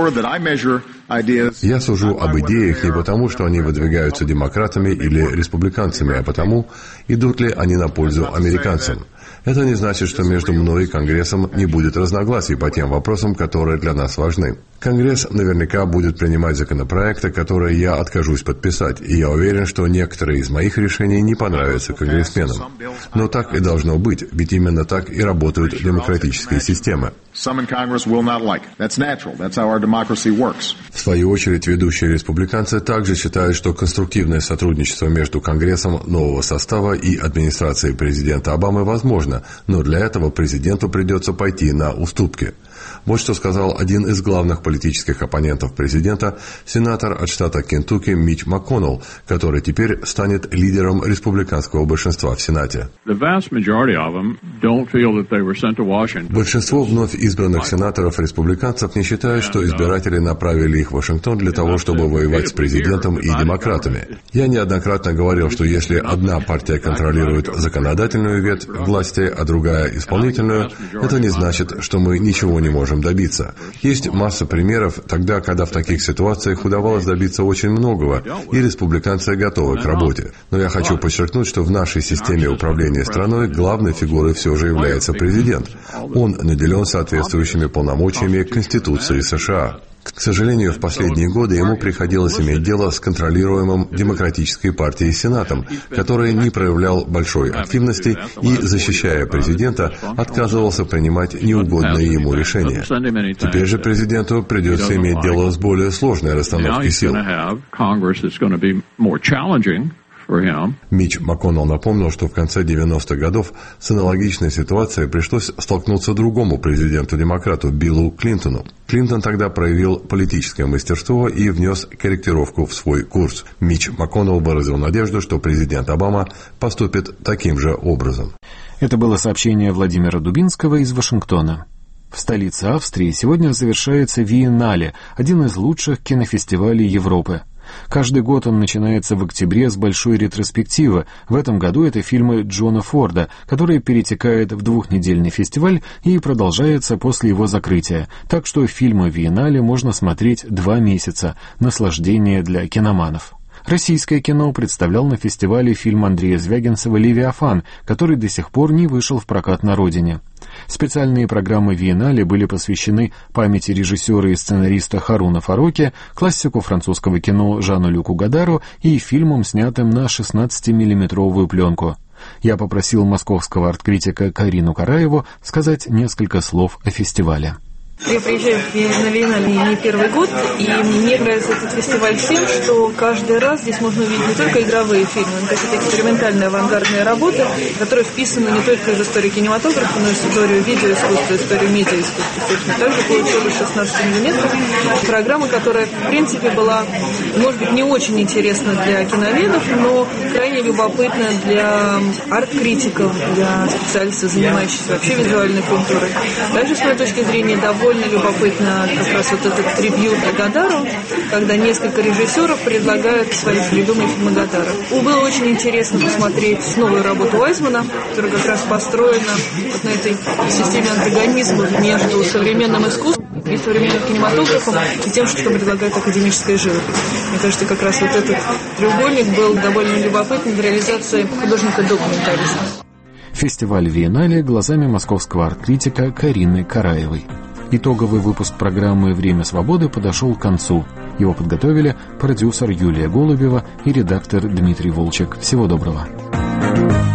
Я сужу об идеях не потому, что они выдвигаются демократами или республиканцами, а потому, идут ли они на пользу американцам. Это не значит, что между мной и Конгрессом не будет разногласий по тем вопросам, которые для нас важны. Конгресс наверняка будет принимать законопроекты, которые я откажусь подписать, и я уверен, что некоторые из моих решений не понравятся конгрессменам. Но так и должно быть, ведь именно так и работают демократические системы. В свою очередь, ведущие республиканцы также считают, что конструктивное сотрудничество между Конгрессом нового состава и администрацией президента Обамы возможно, но для этого президенту придется пойти на уступки. Вот что сказал один из главных политических оппонентов президента, сенатор от штата Кентукки Митч МакКоннелл, который теперь станет лидером республиканского большинства в Сенате. Большинство вновь избранных сенаторов-республиканцев не считают, что избиратели направили их в Вашингтон для того, чтобы воевать с президентом и демократами. Я неоднократно говорил, что если одна партия контролирует законодательную ветвь власти, а другая исполнительную, это не значит, что мы ничего не можем добиться. Есть масса примеров тогда, когда в таких ситуациях удавалось добиться очень многого, и республиканцы готовы к работе. Но я хочу подчеркнуть, что в нашей системе управления страной главной фигурой все же является президент. Он наделен соответствующими полномочиями Конституции США. К сожалению, в последние годы ему приходилось иметь дело с контролируемым Демократической партией Сенатом, который не проявлял большой активности и, защищая президента, отказывался принимать неугодные ему решения. Теперь же президенту придется иметь дело с более сложной расстановкой сил. Митч МакКоннелл напомнил, что в конце девяностых годов с аналогичной ситуацией пришлось столкнуться другому президенту-демократу Биллу Клинтону. Клинтон тогда проявил политическое мастерство и внес корректировку в свой курс. Митч МакКоннелл выразил надежду, что президент Обама поступит таким же образом. Это было сообщение Владимира Дубинского из Вашингтона. В столице Австрии сегодня завершается Виеннале, один из лучших кинофестивалей Европы. Каждый год он начинается в октябре с большой ретроспективы. В этом году это фильмы Джона Форда, который перетекает в двухнедельный фестиваль и продолжается после его закрытия. Так что фильмы Виеннале можно смотреть два месяца. Наслаждение для киноманов. Российское кино представлял на фестивале фильм Андрея Звягинцева «Левиафан», который до сих пор не вышел в прокат на родине. Специальные программы Виеннале были посвящены памяти режиссера и сценариста Харуна Фароки, классику французского кино Жану Люку Гадару и фильмам, снятым на шестнадцатимиллиметровую пленку. Я попросил московского арт-критика Карину Караеву сказать несколько слов о фестивале. Я приезжаю на Виеннале не первый год, и мне нравится этот фестиваль тем, что каждый раз здесь можно увидеть не только игровые фильмы, но какие-то экспериментальные авангардные работы, которые вписаны не только из истории кинематографа, но и в историю видеоискусства, историю медиаискусства. Собственно, также получилось шестнадцать миллиметров. Программа, которая, в принципе, была, может быть, не очень интересна для киноведов, но крайне любопытна для арт-критиков, для специалистов, занимающихся вообще визуальной культурой. Также, с моей точки зрения, довольно Довольно любопытно как раз вот этот трибьют Гадару, когда несколько режиссеров предлагают свои любимые фильмы Гадара. Было очень интересно посмотреть новую работу Уайзмана, которая как раз построена вот на этой системе антагонизма между современным искусством и современным кинематографом и тем, что предлагает академическая живопись. Мне кажется, как раз вот этот треугольник был довольно любопытным в реализации художника-документалиста. Фестиваль Виеннале глазами московского арт-критика Карины Караевой. Итоговый выпуск программы «Время свободы» подошел к концу. Его подготовили продюсер Юлия Голубева и редактор Дмитрий Волчек. Всего доброго.